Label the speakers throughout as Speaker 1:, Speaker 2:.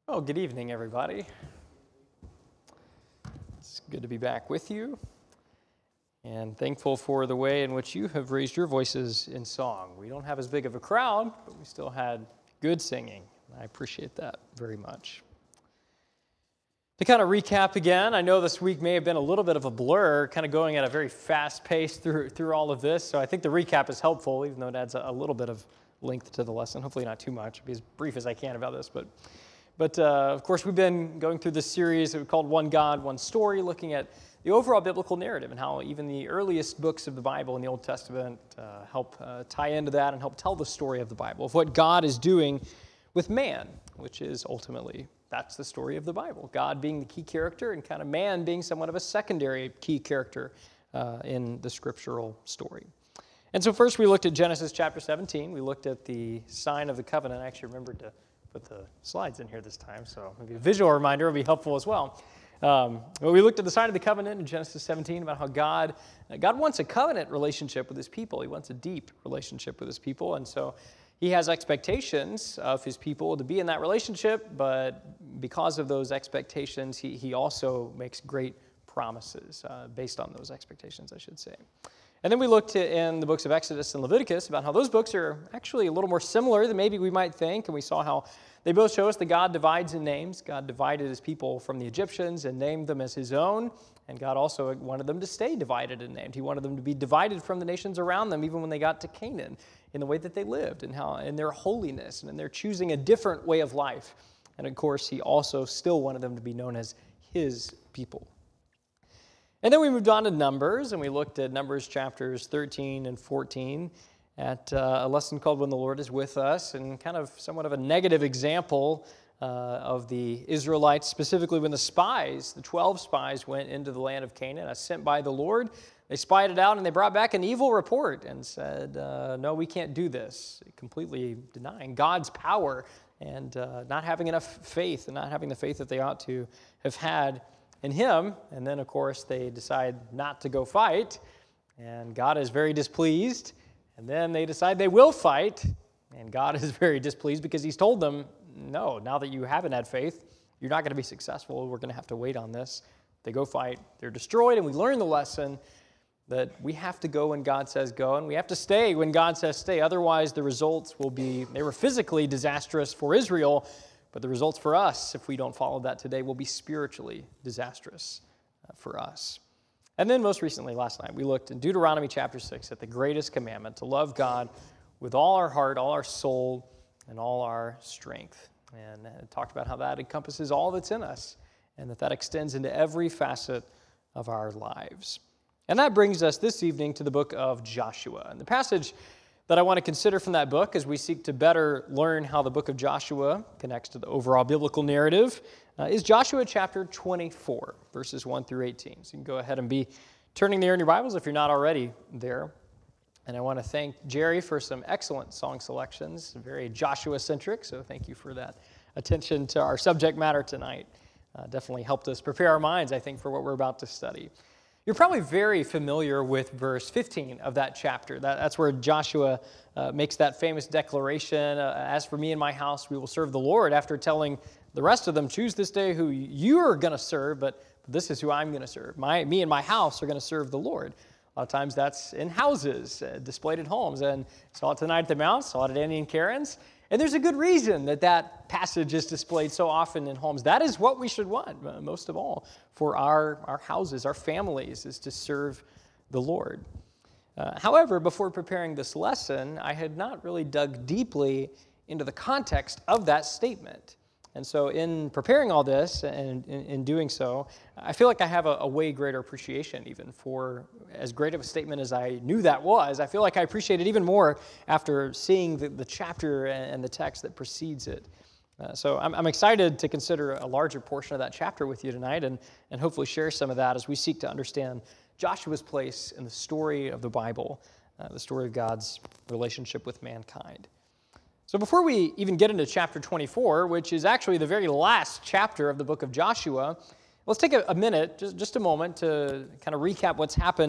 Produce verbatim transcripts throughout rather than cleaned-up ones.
Speaker 1: Well, good evening, everybody. It's good to be back with you, and thankful for the way in which you have raised your voices in song. We don't have as big of a crowd, but we still had good singing. I appreciate that very much. To kind of recap again, I know this week may have been a little bit of a blur, kind of going at a very fast pace through through all of this, so I think the recap is helpful, even though it adds a, a little bit of length to the lesson. Hopefully not too much. I'll be as brief as I can about this, but But, uh, of course, we've been going through this series that we called One God, One Story, looking at the overall biblical narrative and how even the earliest books of the Bible in the Old Testament uh, help uh, tie into that and help tell the story of the Bible, of what God is doing with man, which is ultimately, that's the story of the Bible. God being the key character and kind of man being somewhat of a secondary key character uh, in the scriptural story. And so first we looked at Genesis chapter seventeen. We looked at the sign of the covenant. I actually remembered to put the slides in here this time, so maybe a visual reminder will be helpful as well. Um, but we looked at the sign of the covenant in Genesis seventeen about how God, uh, God wants a covenant relationship with his people. He wants a deep relationship with his people, and so he has expectations of his people to be in that relationship, but because of those expectations, he, he also makes great promises uh, based on those expectations, I should say. And then we looked in the books of Exodus and Leviticus about how those books are actually a little more similar than maybe we might think, and we saw how they both show us that God divides in names. God divided his people from the Egyptians and named them as his own, and God also wanted them to stay divided and named. He wanted them to be divided from the nations around them, even when they got to Canaan, in the way that they lived, and how in their holiness, and in their choosing a different way of life. And of course, he also still wanted them to be known as his people. And then we moved on to Numbers, and we looked at Numbers chapters thirteen and fourteen at uh, a lesson called When the Lord is With Us, and kind of somewhat of a negative example uh, of the Israelites, specifically when the spies, the twelve spies, went into the land of Canaan, as sent by the Lord. They spied it out, and they brought back an evil report and said, uh, no, we can't do this, completely denying God's power and uh, not having enough faith and not having the faith that they ought to have had in him. And then, of course, they decide not to go fight, and God is very displeased. And then they decide they will fight, and God is very displeased because he's told them, no, now that you haven't had faith, you're not going to be successful. We're going to have to wait on this. They go fight. They're destroyed, and we learn the lesson that we have to go when God says go, and we have to stay when God says stay. Otherwise, the results will be, they were physically disastrous for Israel, but the results for us, if we don't follow that today, will be spiritually disastrous uh, for us. And then most recently, last night, we looked in Deuteronomy chapter six at the greatest commandment, to love God with all our heart, all our soul, and all our strength. And it talked about how that encompasses all that's in us, and that that extends into every facet of our lives. And that brings us this evening to the book of Joshua. And the passage that I want to consider from that book as we seek to better learn how the book of Joshua connects to the overall biblical narrative uh, is Joshua chapter twenty-four, verses one through eighteen. So you can go ahead and be turning there in your Bibles if you're not already there. And I want to thank Jerry for some excellent song selections, very Joshua-centric, so thank you for that attention to our subject matter tonight. Uh, definitely helped us prepare our minds, I think, for what we're about to study. You're probably very familiar with verse fifteen of that chapter. That, that's where Joshua uh, makes that famous declaration, uh, as for me and my house, we will serve the Lord, after telling the rest of them, choose this day who you are going to serve, but this is who I'm going to serve. My, me and my house are going to serve the Lord. A lot of times that's in houses, uh, displayed at homes, and saw it tonight at the Mount, saw it at Annie and Karen's. And there's a good reason that that passage is displayed so often in homes. That is what we should want, most of all, for our, our houses, our families, is to serve the Lord. Uh, however, before preparing this lesson, I had not really dug deeply into the context of that statement. And so in preparing all this and in, in doing so, I feel like I have a, a way greater appreciation even for as great of a statement as I knew that was. I feel like I appreciate it even more after seeing the, the chapter and the text that precedes it. Uh, so I'm, I'm excited to consider a larger portion of that chapter with you tonight and, and hopefully share some of that as we seek to understand Joshua's place in the story of the Bible, uh, the story of God's relationship with mankind. So before we even get into chapter twenty-four, which is actually the very last chapter of the book of Joshua, let's take a, a minute, just, just a moment, to kind of recap what's happened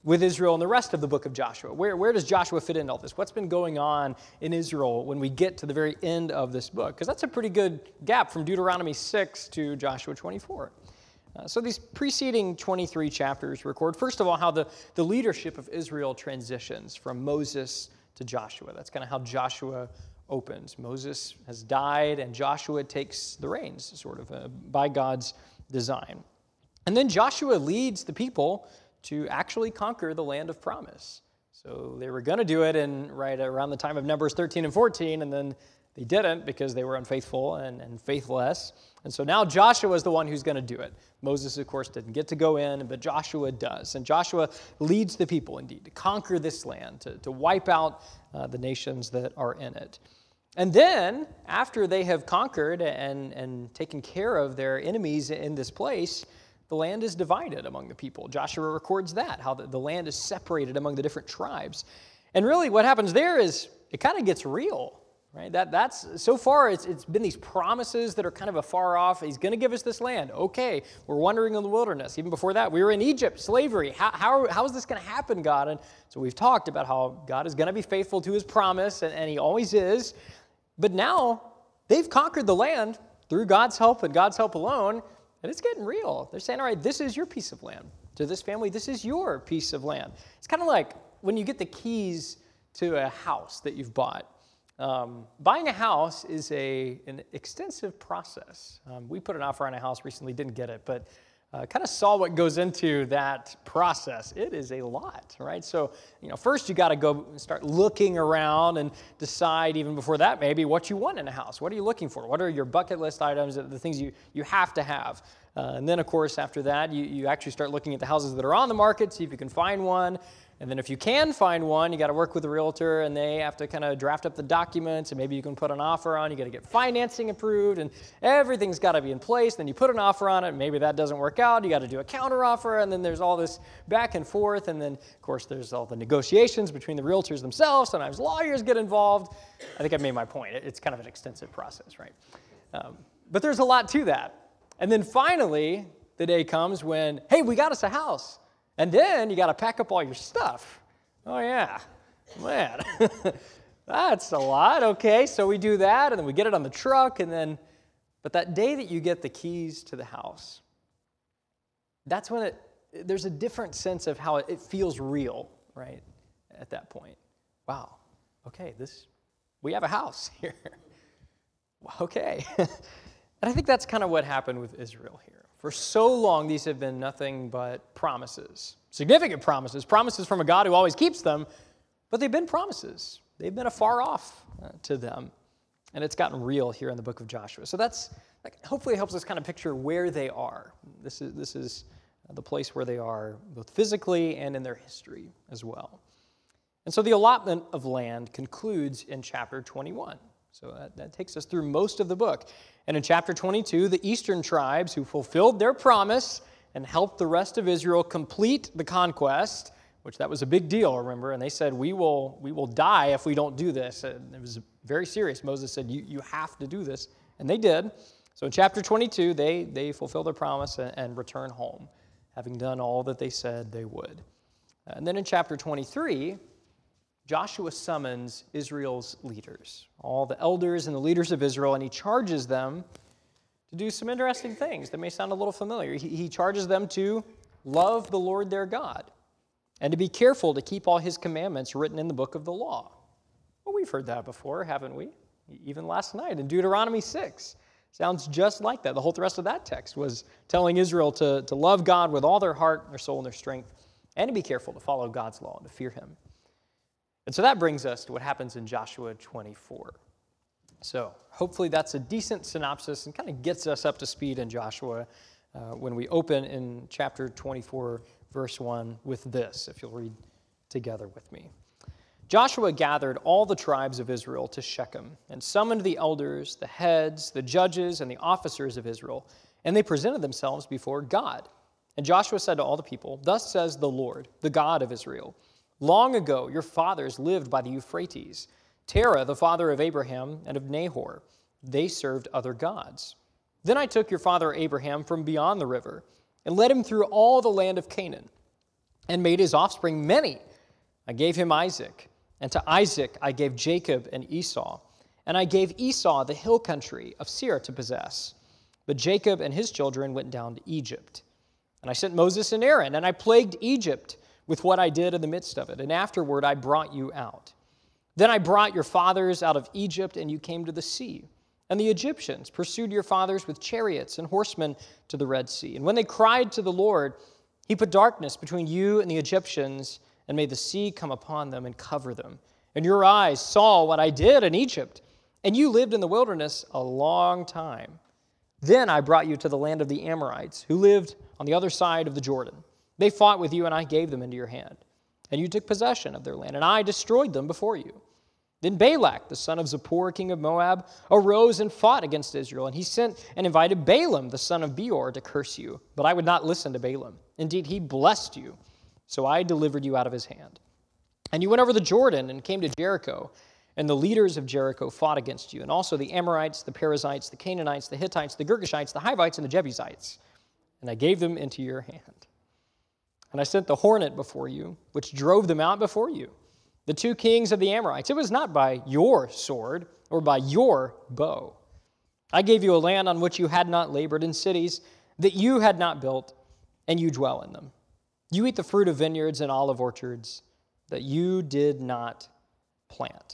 Speaker 1: with Israel in the rest of the book of Joshua? Where, where does Joshua fit into all this? What's been going on in Israel when we get to the very end of this book? Because that's a pretty good gap from Deuteronomy six to Joshua twenty-four. Uh, so these preceding twenty-three chapters record, first of all, how the, the leadership of Israel transitions from Moses to Joshua. That's kind of how Joshua opens. Moses has died, and Joshua takes the reins, sort of, uh, by God's design. And then Joshua leads the people to actually conquer the land of promise. So they were going to do it in right around the time of Numbers thirteen and fourteen, and then they didn't because they were unfaithful and, and faithless. And so now Joshua is the one who's going to do it. Moses, of course, didn't get to go in, but Joshua does. And Joshua leads the people, indeed, to conquer this land, to, to wipe out uh, the nations that are in it. And then, after they have conquered and, and taken care of their enemies in this place, the land is divided among the people. Joshua records that, how the, the land is separated among the different tribes. And really what happens there is it kind of gets real. Right? That, that's, so far, it's, it's been these promises that are kind of afar off. He's going to give us this land. Okay, we're wandering in the wilderness. Even before that, we were in Egypt, slavery. How, how, how is this going to happen, God? And so we've talked about how God is going to be faithful to his promise, and, and he always is. But now, they've conquered the land through God's help and God's help alone, and it's getting real. They're saying, all right, this is your piece of land. To this family, this is your piece of land. It's kind of like when you get the keys to a house that you've bought. Um, buying a house is a, an extensive process. Um, we put an offer on a house recently, didn't get it, but uh, kind of saw what goes into that process. It is a lot, right? So, you know, first you got to go start looking around and decide, even before that maybe, what you want in a house. What are you looking for? What are your bucket list items, the things you, you have to have? Uh, and then, of course, after that, you, you actually start looking at the houses that are on the market, see if you can find one. And then if you can find one, you got to work with a realtor, and they have to kind of draft up the documents, and maybe you can put an offer on. You got to get financing approved, and everything's got to be in place. Then you put an offer on it, and maybe that doesn't work out. You got to do a counter offer, and then there's all this back and forth. And then, of course, there's all the negotiations between the realtors themselves. Sometimes lawyers get involved. I think I made my point. It's kind of an extensive process, right? Um, but there's a lot to that. And then finally, the day comes when, hey, we got us a house. And then you got to pack up all your stuff. Oh, yeah. Man, that's a lot. Okay, so we do that, and then we get it on the truck, and then, but that day that you get the keys to the house, that's when it, there's a different sense of how it, it feels real, right, at that point. Wow, okay, this, we have a house here. Okay. And I think that's kind of what happened with Israel here. For so long, these have been nothing but promises, significant promises, promises from a God who always keeps them, but they've been promises. They've been afar off uh, to them, and it's gotten real here in the book of Joshua. So that's like, hopefully helps us kind of picture where they are. This is, this is the place where they are, both physically and in their history as well. And so the allotment of land concludes in chapter twenty-one. So that, that takes us through most of the book. And in chapter twenty-two, the eastern tribes who fulfilled their promise and helped the rest of Israel complete the conquest, which that was a big deal, remember, and they said, we will we will die if we don't do this. And it was very serious. Moses said, you, you have to do this, and they did. So in chapter twenty-two, they, they fulfill their promise and, and return home, having done all that they said they would. And then in chapter twenty-three, Joshua summons Israel's leaders, all the elders and the leaders of Israel, and he charges them to do some interesting things that may sound a little familiar. He, he charges them to love the Lord their God and to be careful to keep all his commandments written in the book of the law. Well, we've heard that before, haven't we? Even last night in Deuteronomy six. Sounds just like that. The whole rest of that text was telling Israel to, to love God with all their heart, their soul, and their strength, and to be careful to follow God's law and to fear him. And so that brings us to what happens in Joshua twenty-four. So hopefully that's a decent synopsis and kind of gets us up to speed in Joshua uh, when we open in chapter twenty-four, verse one, with this, if you'll read together with me. Joshua gathered all the tribes of Israel to Shechem and summoned the elders, the heads, the judges, and the officers of Israel, and they presented themselves before God. And Joshua said to all the people, "Thus says the Lord, the God of Israel, long ago your fathers lived by the Euphrates. Terah, the father of Abraham and of Nahor, they served other gods. Then I took your father Abraham from beyond the river and led him through all the land of Canaan. and made his offspring many. I gave him Isaac, and to Isaac I gave Jacob and Esau. And I gave Esau the hill country of Seir to possess. But Jacob and his children went down to Egypt. And I sent Moses and Aaron, and I plagued Egypt with what I did in the midst of it. And afterward I brought you out. Then I brought your fathers out of Egypt, and you came to the sea. And the Egyptians pursued your fathers with chariots and horsemen to the Red Sea. And when they cried to the Lord, he put darkness between you and the Egyptians, and made the sea come upon them and cover them. And your eyes saw what I did in Egypt, and you lived in the wilderness a long time. Then I brought you to the land of the Amorites, who lived on the other side of the Jordan. They fought with you, and I gave them into your hand. And you took possession of their land, and I destroyed them before you. Then Balak, the son of Zippor, king of Moab, arose and fought against Israel. And he sent and invited Balaam, the son of Beor, to curse you. But I would not listen to Balaam. Indeed, he blessed you. So I delivered you out of his hand. And you went over the Jordan and came to Jericho. And the leaders of Jericho fought against you. And also the Amorites, the Perizzites, the Canaanites, the Hittites, the Girgashites, the Hivites, and the Jebusites. And I gave them into your hand. And I sent the hornet before you, which drove them out before you. The two kings of the Amorites. It was not by your sword or by your bow. I gave you a land on which you had not labored, in cities that you had not built, and you dwell in them. You eat the fruit of vineyards and olive orchards that you did not plant.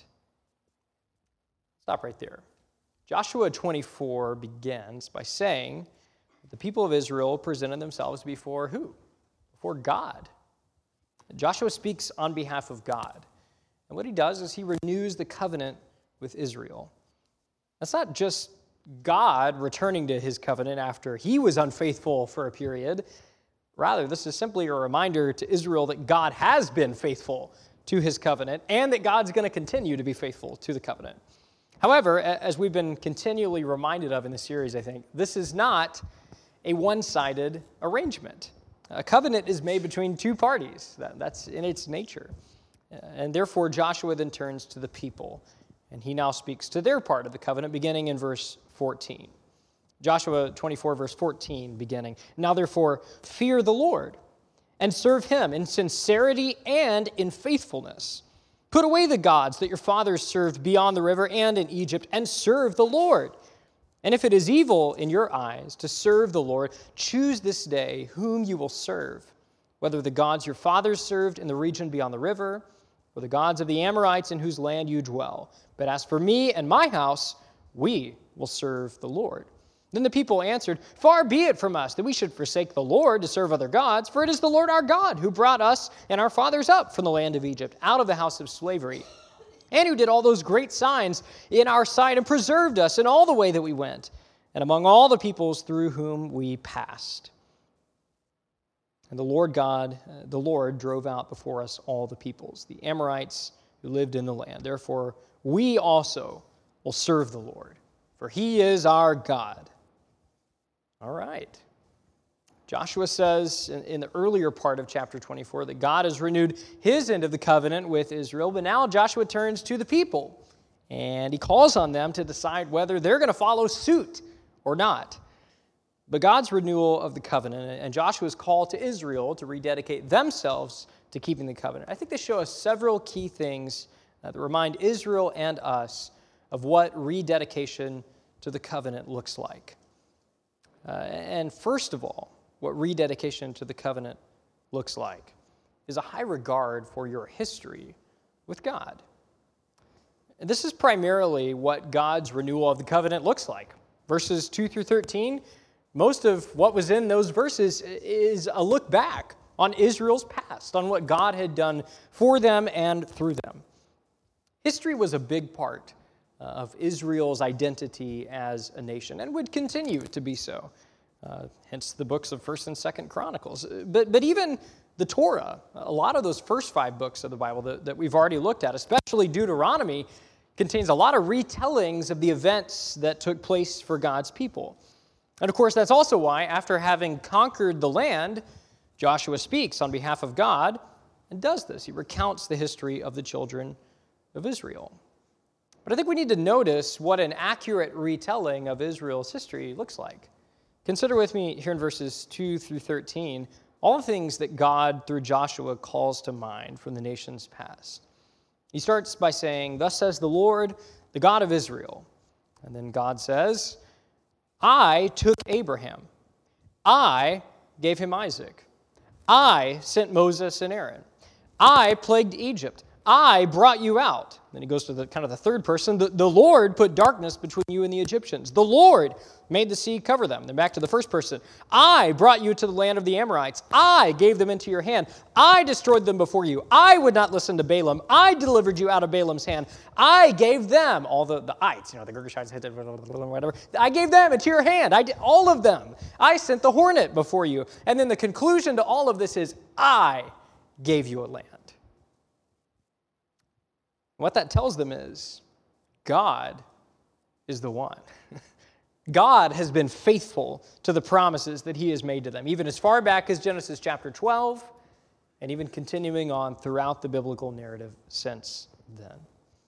Speaker 1: Stop right there. Joshua twenty-four begins by saying that the people of Israel presented themselves before who? Before God. Joshua speaks on behalf of God. And what he does is he renews the covenant with Israel. That's not just God returning to his covenant after he was unfaithful for a period. Rather, this is simply a reminder to Israel that God has been faithful to his covenant and that God's going to continue to be faithful to the covenant. However, as we've been continually reminded of in the series, I think, this is not a one-sided arrangement. A covenant is made between two parties. That, that's in its nature. And therefore, Joshua then turns to the people, and he now speaks to their part of the covenant, beginning in verse fourteen. Joshua twenty-four, verse fourteen, beginning. Now therefore, fear the Lord, and serve him in sincerity and in faithfulness. Put away the gods that your fathers served beyond the river and in Egypt, and serve the Lord. And if it is evil in your eyes to serve the Lord, choose this day whom you will serve, whether the gods your fathers served in the region beyond the river, or the gods of the Amorites in whose land you dwell. But as for me and my house, we will serve the Lord. Then the people answered, Far be it from us that we should forsake the Lord to serve other gods, for it is the Lord our God who brought us and our fathers up from the land of Egypt, out of the house of slavery, and who did all those great signs in our sight and preserved us in all the way that we went, and among all the peoples through whom we passed. And the Lord God, uh, the Lord drove out before us all the peoples, the Amorites who lived in the land. Therefore, we also will serve the Lord, for he is our God. All right. Joshua says in, in the earlier part of chapter twenty-four that God has renewed his end of the covenant with Israel, but now Joshua turns to the people, and he calls on them to decide whether they're going to follow suit or not. But God's renewal of the covenant and Joshua's call to Israel to rededicate themselves to keeping the covenant, I think they show us several key things uh, that remind Israel and us of what rededication to the covenant looks like. Uh, and first of all, what rededication to the covenant looks like is a high regard for your history with God. And this is primarily what God's renewal of the covenant looks like. Verses two through thirteen, most of what was in those verses is a look back on Israel's past, on what God had done for them and through them. History was a big part of Israel's identity as a nation and would continue to be so. Uh, hence the books of First and Second Chronicles. But, but even the Torah, a lot of those first five books of the Bible that, that we've already looked at, especially Deuteronomy, contains a lot of retellings of the events that took place for God's people. And of course, that's also why, after having conquered the land, Joshua speaks on behalf of God and does this. He recounts the history of the children of Israel. But I think we need to notice what an accurate retelling of Israel's history looks like. Consider with me here in verses two through thirteen all the things that God, through Joshua, calls to mind from the nation's past. He starts by saying, "Thus says the Lord, the God of Israel." And then God says, "I took Abraham. I gave him Isaac. I sent Moses and Aaron. I plagued Egypt. I brought you out." Then he goes to the kind of the third person. The, the Lord put darkness between you and the Egyptians. The Lord made the sea cover them. Then back to the first person. "I brought you to the land of the Amorites. I gave them into your hand. I destroyed them before you. I would not listen to Balaam. I delivered you out of Balaam's hand. I gave them," all the, the ites, you know, the Girgashites, whatever. "I gave them into your hand. I did all of them. I sent the hornet before you." And then the conclusion to all of this is, "I gave you a land." What that tells them is, God is the one. God has been faithful to the promises that he has made to them, even as far back as Genesis chapter twelve, and even continuing on throughout the biblical narrative since then.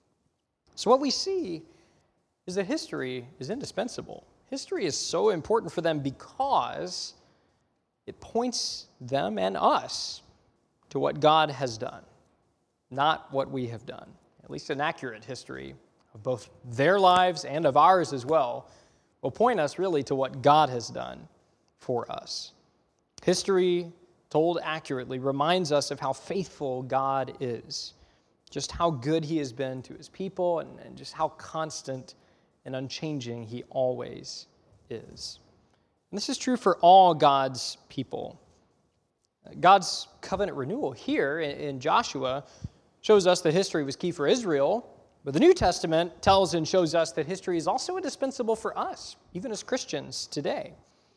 Speaker 1: So what we see is that history is indispensable. History is so important for them because it points them and us to what God has done, not what we have done. At least an accurate history of both their lives and of ours as well will point us really to what God has done for us. History, told accurately, reminds us of how faithful God is, just how good he has been to his people, and, and just how constant and unchanging he always is. And this is true for all God's people. God's covenant renewal here in, in Joshua shows us that history was key for Israel, but the New Testament tells and shows us that history is also indispensable for us, even as Christians today.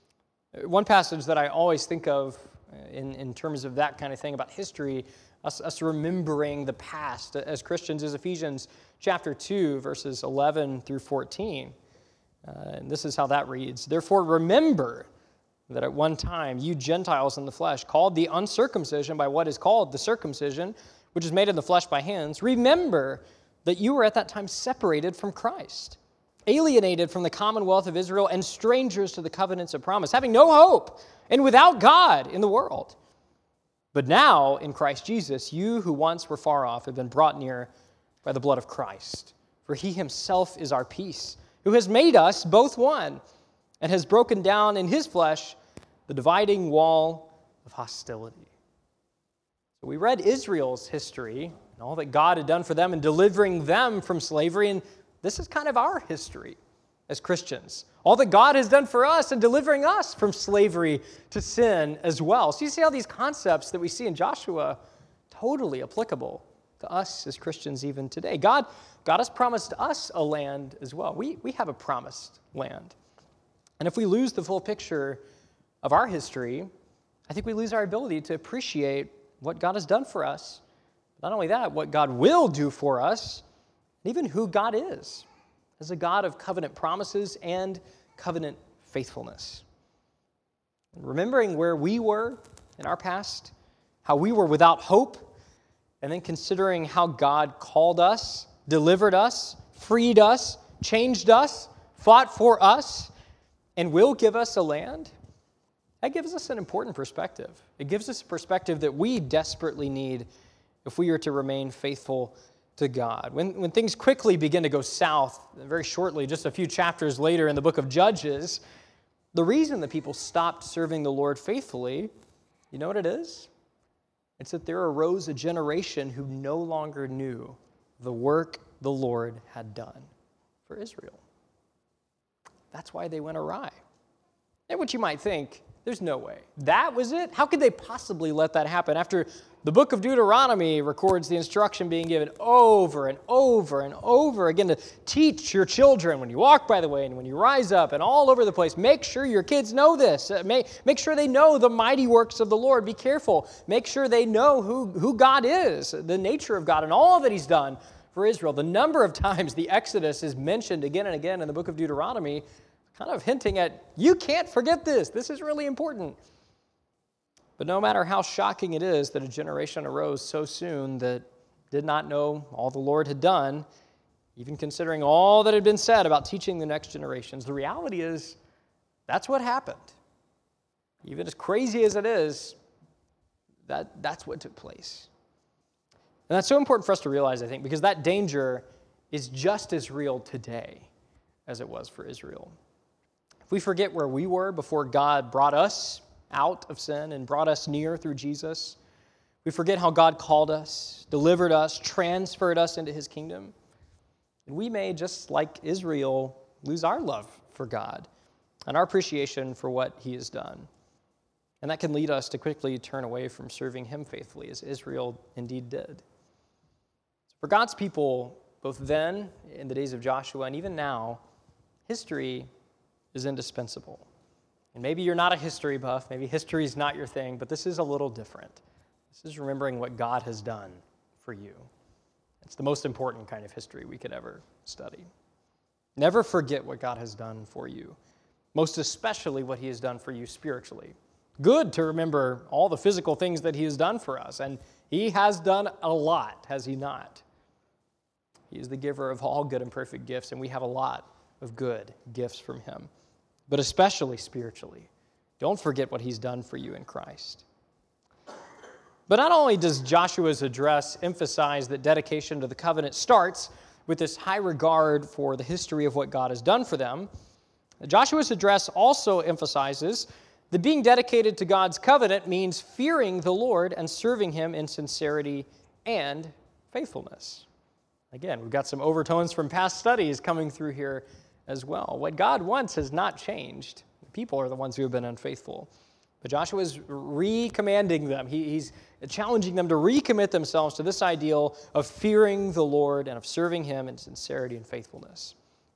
Speaker 1: One passage that I always think of in, in terms of that kind of thing about history, us, us remembering the past as Christians, is Ephesians chapter two, verses eleven through fourteen. Uh, and this is how that reads. "Therefore remember that at one time you Gentiles in the flesh, called the uncircumcision by what is called the circumcision, which is made in the flesh by hands, remember that you were at that time separated from Christ, alienated from the commonwealth of Israel, and strangers to the covenants of promise, having no hope and without God in the world. But now, in Christ Jesus, you who once were far off have been brought near by the blood of Christ. For he himself is our peace, who has made us both one, and has broken down in his flesh the dividing wall of hostility." So we read Israel's history and all that God had done for them in delivering them from slavery, and this is kind of our history as Christians. All that God has done for us in delivering us from slavery to sin as well. So you see how these concepts that we see in Joshua totally applicable to us as Christians even today. God, God has promised us a land as well. We, we have a promised land. And if we lose the full picture of our history, I think we lose our ability to appreciate what God has done for us. Not only that, what God will do for us, and even who God is, as a God of covenant promises and covenant faithfulness. Remembering where we were in our past, how we were without hope, and then considering how God called us, delivered us, freed us, changed us, fought for us, and will give us a land, that gives us an important perspective. It gives us a perspective that we desperately need if we are to remain faithful to God. When, when things quickly begin to go south, very shortly, just a few chapters later in the book of Judges, the reason the people stopped serving the Lord faithfully, you know what it is? It's that there arose a generation who no longer knew the work the Lord had done for Israel. That's why they went awry. And what you might think, there's no way. That was it? How could they possibly let that happen after the book of Deuteronomy records the instruction being given over and over and over again to teach your children when you walk by the way and when you rise up and all over the place. Make sure your kids know this. Make, make sure they know the mighty works of the Lord. Be careful. Make sure they know who, who God is, the nature of God and all that he's done for Israel. The number of times the Exodus is mentioned again and again in the book of Deuteronomy, kind of hinting at, you can't forget this. This is really important. But no matter how shocking it is that a generation arose so soon that did not know all the Lord had done, even considering all that had been said about teaching the next generations, the reality is that's what happened. Even as crazy as it is, That, that's what took place. And that's so important for us to realize, I think, because that danger is just as real today as it was for Israel. If we forget where we were before God brought us out of sin and brought us near through Jesus, we forget how God called us, delivered us, transferred us into his kingdom, and we may, just like Israel, lose our love for God and our appreciation for what he has done. And that can lead us to quickly turn away from serving him faithfully, as Israel indeed did. For God's people, both then, in the days of Joshua, and even now, history is indispensable. And maybe you're not a history buff, maybe history is not your thing, but this is a little different. This is remembering what God has done for you. It's the most important kind of history we could ever study. Never forget what God has done for you, most especially what he has done for you spiritually. Good to remember all the physical things that he has done for us, and he has done a lot, has he not? He is the giver of all good and perfect gifts, and we have a lot of good gifts from him, but especially spiritually. Don't forget what he's done for you in Christ. But not only does Joshua's address emphasize that dedication to the covenant starts with this high regard for the history of what God has done for them, Joshua's address also emphasizes that being dedicated to God's covenant means fearing the Lord and serving him in sincerity and faithfulness. Again, we've got some overtones from past studies coming through here as well. What God wants has not changed. People are the ones who have been unfaithful. But Joshua is re-commanding them. He, he's challenging them to recommit themselves to this ideal of fearing the Lord and of serving him in sincerity and faithfulness.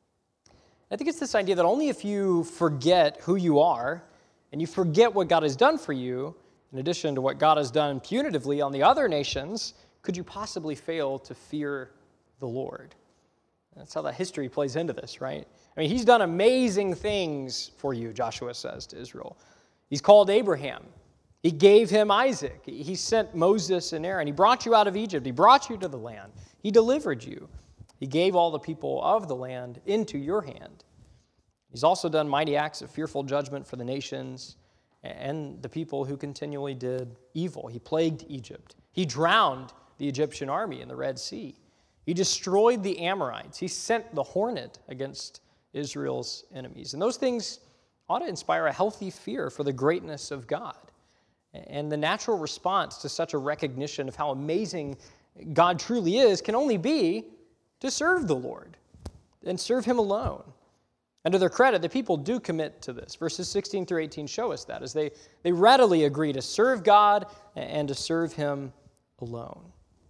Speaker 1: I think it's this idea that only if you forget who you are and you forget what God has done for you, in addition to what God has done punitively on the other nations, could you possibly fail to fear the Lord? That's how that history plays into this, right? I mean, he's done amazing things for you, Joshua says to Israel. He's called Abraham. He gave him Isaac. He sent Moses and Aaron. He brought you out of Egypt. He brought you to the land. He delivered you. He gave all the people of the land into your hand. He's also done mighty acts of fearful judgment for the nations and the people who continually did evil. He plagued Egypt. He drowned the Egyptian army in the Red Sea. He destroyed the Amorites. He sent the hornet against Israel's enemies. And those things ought to inspire a healthy fear for the greatness of God. And the natural response to such a recognition of how amazing God truly is can only be to serve the Lord and serve him alone. And to their credit, the people do commit to this. Verses sixteen through eighteen show us that, as they, they readily agree to serve God and to serve him alone.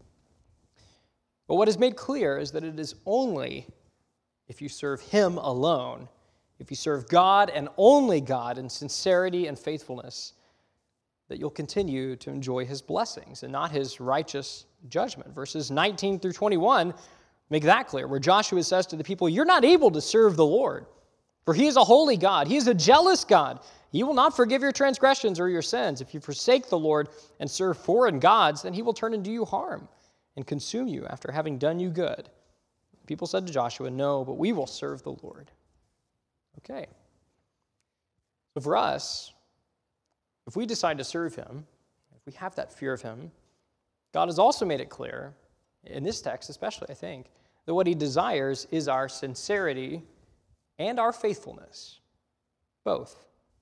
Speaker 1: But what is made clear is that it is only if you serve him alone, if you serve God and only God in sincerity and faithfulness, that you'll continue to enjoy his blessings and not his righteous judgment. Verses nineteen through twenty-one make that clear, where Joshua says to the people, you're not able to serve the Lord, for he is a holy God. He is a jealous God. He will not forgive your transgressions or your sins. If you forsake the Lord and serve foreign gods, then he will turn and do you harm and consume you after having done you good. People said to Joshua, no, but we will serve the Lord. Okay. So for us, if we decide to serve him, if we have that fear of him, God has also made it clear, in this text especially, I think, that what he desires is our sincerity and our faithfulness, both.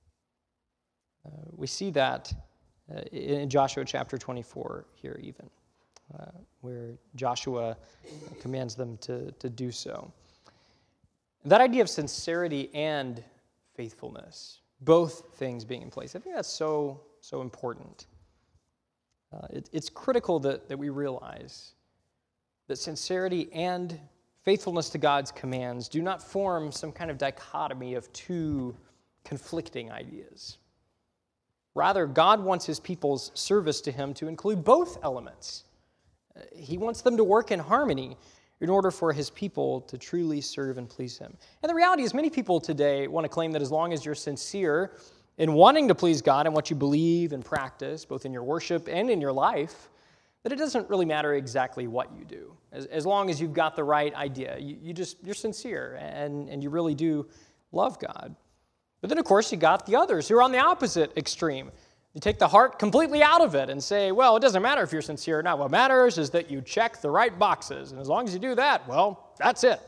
Speaker 1: Uh, we see that uh, in Joshua chapter twenty-four here even, uh, where Joshua commands them to, to do so. That idea of sincerity and faithfulness, both things being in place, I think that's so, so important. Uh, it, it's critical that, that we realize that sincerity and faithfulness to God's commands do not form some kind of dichotomy of two conflicting ideas. Rather, God wants his people's service to him to include both elements. He wants them to work in harmony in order for his people to truly serve and please him. And the reality is, many people today want to claim that as long as you're sincere in wanting to please God and what you believe and practice, both in your worship and in your life, that it doesn't really matter exactly what you do. As, as long as you've got the right idea, you, you just, you're sincere and, and you really do love God. But then, of course, you got the others who are on the opposite extreme. You take the heart completely out of it and say, well, it doesn't matter if you're sincere or not. What matters is that you check the right boxes. And as long as you do that, well, that's it.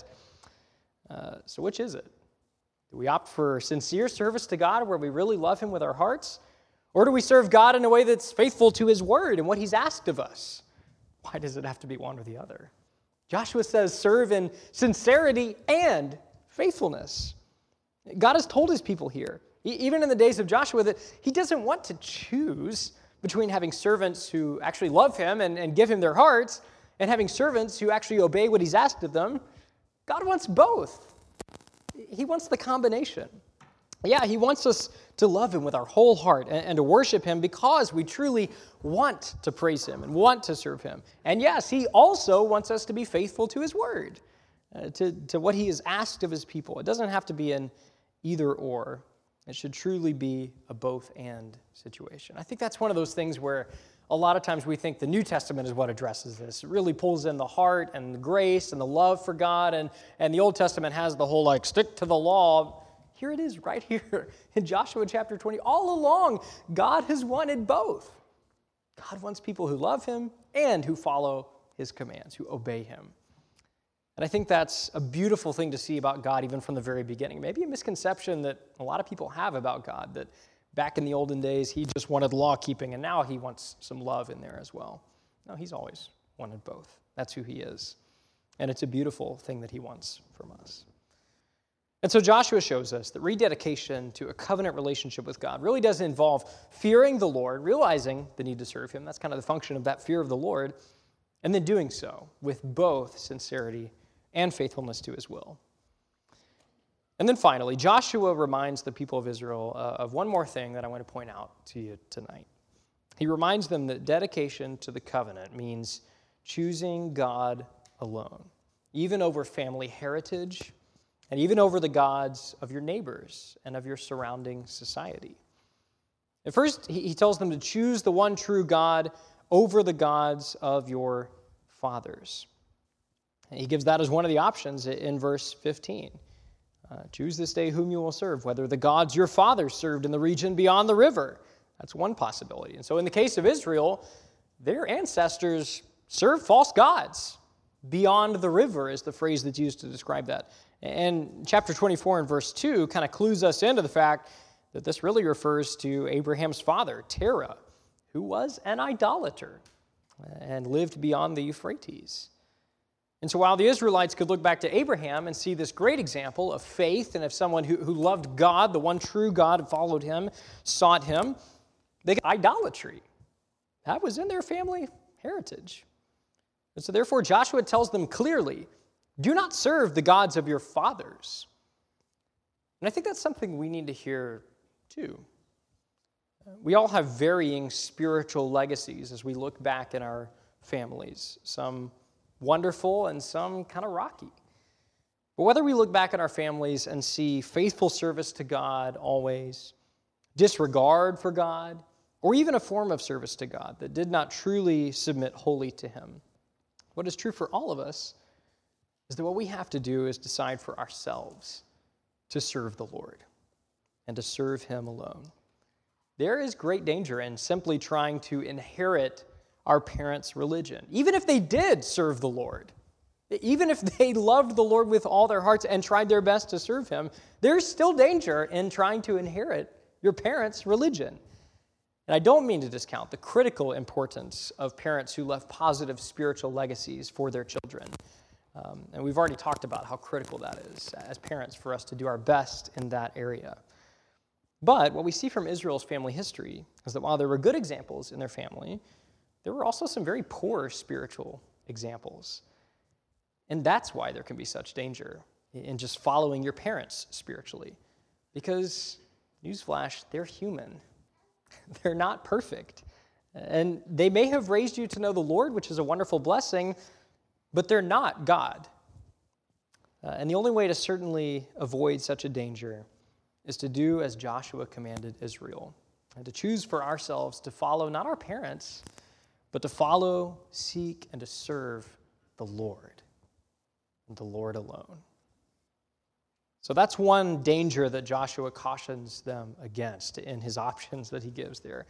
Speaker 1: Uh, so which is it? Do we opt for sincere service to God where we really love him with our hearts? Or do we serve God in a way that's faithful to his word and what he's asked of us? Why does it have to be one or the other? Joshua says serve in sincerity and faithfulness. God has told his people here, even in the days of Joshua, that he doesn't want to choose between having servants who actually love him and, and give him their hearts and having servants who actually obey what he's asked of them. God wants both. He wants the combination. Yeah, he wants us to love him with our whole heart and, and to worship him because we truly want to praise him and want to serve him. And yes, he also wants us to be faithful to his word, uh, to, to what he has asked of his people. It doesn't have to be an either or. It should truly be a both-and situation. I think that's one of those things where a lot of times we think the New Testament is what addresses this. It really pulls in the heart and the grace and the love for God, and, and the Old Testament has the whole, like, stick to the law. Here it is right here in Joshua chapter twenty. All along, God has wanted both. God wants people who love him and who follow his commands, who obey him. And I think that's a beautiful thing to see about God even from the very beginning. Maybe a misconception that a lot of people have about God, that back in the olden days, he just wanted law keeping, and now he wants some love in there as well. No, he's always wanted both. That's who he is. And it's a beautiful thing that he wants from us. And so Joshua shows us that rededication to a covenant relationship with God really does involve fearing the Lord, realizing the need to serve him. That's kind of the function of that fear of the Lord, and then doing so with both sincerity and faithfulness to his will. And then finally, Joshua reminds the people of Israel uh, of one more thing that I want to point out to you tonight. He reminds them that dedication to the covenant means choosing God alone, even over family heritage, and even over the gods of your neighbors and of your surrounding society. At first, he tells them to choose the one true God over the gods of your fathers. And he gives that as one of the options in verse fifteen. Uh, choose this day whom you will serve, whether the gods your fathers served in the region beyond the river. That's one possibility. And so in the case of Israel, their ancestors served false gods. Beyond the river is the phrase that's used to describe that. And chapter twenty-four and verse two kind of clues us into the fact that this really refers to Abraham's father, Terah, who was an idolater and lived beyond the Euphrates. And so while the Israelites could look back to Abraham and see this great example of faith and of someone who, who loved God, the one true God, and followed him, sought him, they got idolatry. That was in their family heritage. And so therefore Joshua tells them clearly, do not serve the gods of your fathers. And I think that's something we need to hear too. We all have varying spiritual legacies as we look back in our families, some wonderful and some kind of rocky. But whether we look back at our families and see faithful service to God always, disregard for God, or even a form of service to God that did not truly submit wholly to him, what is true for all of us is that what we have to do is decide for ourselves to serve the Lord and to serve him alone. There is great danger in simply trying to inherit our parents' religion. Even if they did serve the Lord, even if they loved the Lord with all their hearts and tried their best to serve him, there's still danger in trying to inherit your parents' religion. And I don't mean to discount the critical importance of parents who left positive spiritual legacies for their children. Um, and we've already talked about how critical that is as parents for us to do our best in that area. But what we see from Israel's family history is that while there were good examples in their family, there were also some very poor spiritual examples. And that's why there can be such danger in just following your parents spiritually. Because, newsflash, they're human. They're not perfect. And they may have raised you to know the Lord, which is a wonderful blessing, but they're not God. Uh, and the only way to certainly avoid such a danger is to do as Joshua commanded Israel, and to choose for ourselves to follow not our parents, but to follow, seek, and to serve the Lord, and the Lord alone. So that's one danger that Joshua cautions them against in his options that he gives there.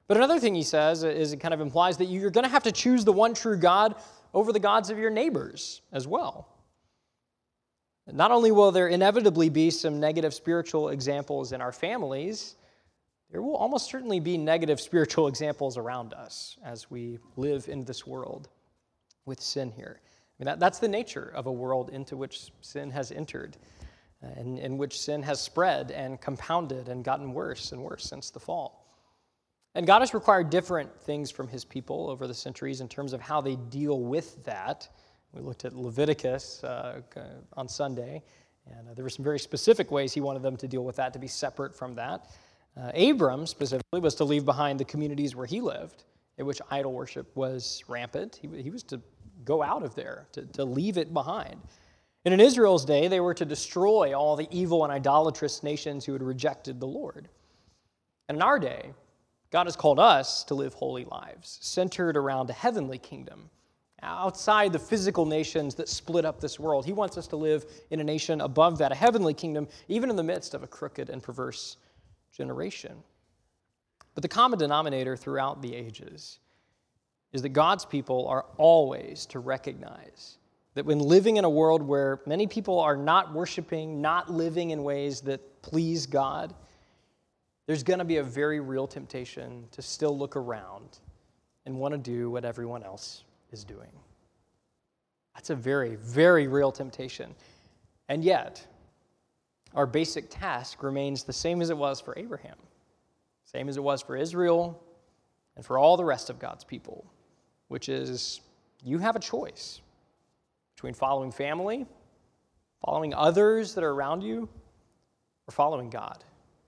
Speaker 1: But another thing he says is it kind of implies that you're going to have to choose the one true God over the gods of your neighbors as well. Not only will there inevitably be some negative spiritual examples in our families, there will almost certainly be negative spiritual examples around us as we live in this world with sin here. I mean, that, that's the nature of a world into which sin has entered, and in which sin has spread and compounded and gotten worse and worse since the fall. And God has required different things from his people over the centuries in terms of how they deal with that. We looked at Leviticus uh, on Sunday, and uh, there were some very specific ways he wanted them to deal with that, to be separate from that. Uh, Abram, specifically, was to leave behind the communities where he lived, in which idol worship was rampant. He, he was to go out of there, to, to leave it behind. And in Israel's day, they were to destroy all the evil and idolatrous nations who had rejected the Lord. And in our day, God has called us to live holy lives, centered around a heavenly kingdom, outside the physical nations that split up this world. He wants us to live in a nation above that, a heavenly kingdom, even in the midst of a crooked and perverse generation. But the common denominator throughout the ages is that God's people are always to recognize that when living in a world where many people are not worshiping, not living in ways that please God, there's going to be a very real temptation to still look around and want to do what everyone else is doing. That's a very, very real temptation. And yet, our basic task remains the same as it was for Abraham, same as it was for Israel, and for all the rest of God's people, which is you have a choice between following family, following others that are around you, or following God.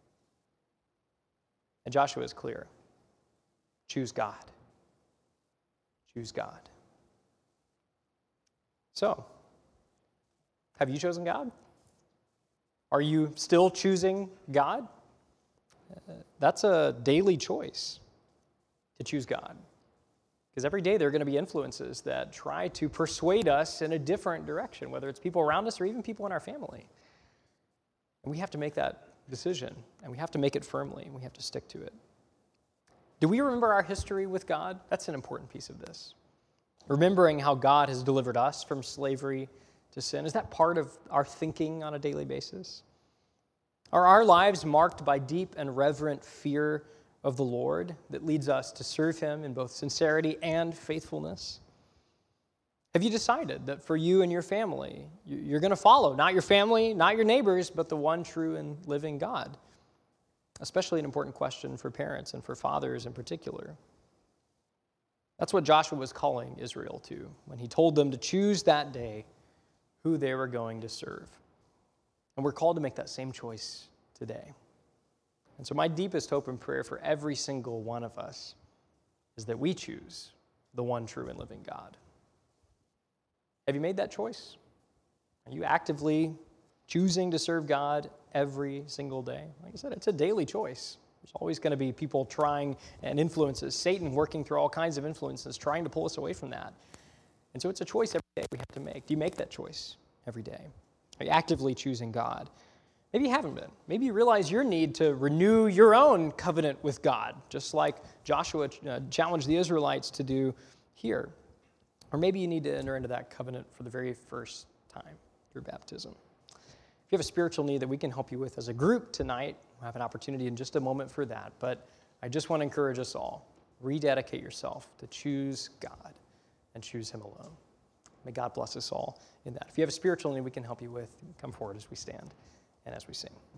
Speaker 1: And Joshua is clear. Choose God. Choose God. So, have you chosen God? Are you still choosing God? Uh, that's a daily choice to choose God. Because every day there are going to be influences that try to persuade us in a different direction, whether it's people around us or even people in our family. And we have to make that decision, and we have to make it firmly, and we have to stick to it. Do we remember our history with God? That's an important piece of this. Remembering how God has delivered us from slavery to sin, is that part of our thinking on a daily basis? Are our lives marked by deep and reverent fear of the Lord that leads us to serve him in both sincerity and faithfulness? Have you decided that for you and your family, you're going to follow not your family, not your neighbors, but the one true and living God? Especially an important question for parents and for fathers in particular. That's what Joshua was calling Israel to when he told them to choose that day who they were going to serve. And we're called to make that same choice today. And so my deepest hope and prayer for every single one of us is that we choose the one true and living God. Have you made that choice? Are you actively choosing to serve God every single day? Like I said, it's a daily choice. There's always going to be people trying and influences, Satan working through all kinds of influences, trying to pull us away from that. And so it's a choice every day we have to make. Do you make that choice every day? Are you actively choosing God? Maybe you haven't been. Maybe you realize your need to renew your own covenant with God, just like Joshua uh, challenged the Israelites to do here. Or maybe you need to enter into that covenant for the very first time through baptism. If you have a spiritual need that we can help you with as a group tonight, we'll have an opportunity in just a moment for that. But I just want to encourage us all, rededicate yourself to choose God and choose him alone. May God bless us all in that. If you have a spiritual need we can help you with, come forward as we stand and as we sing.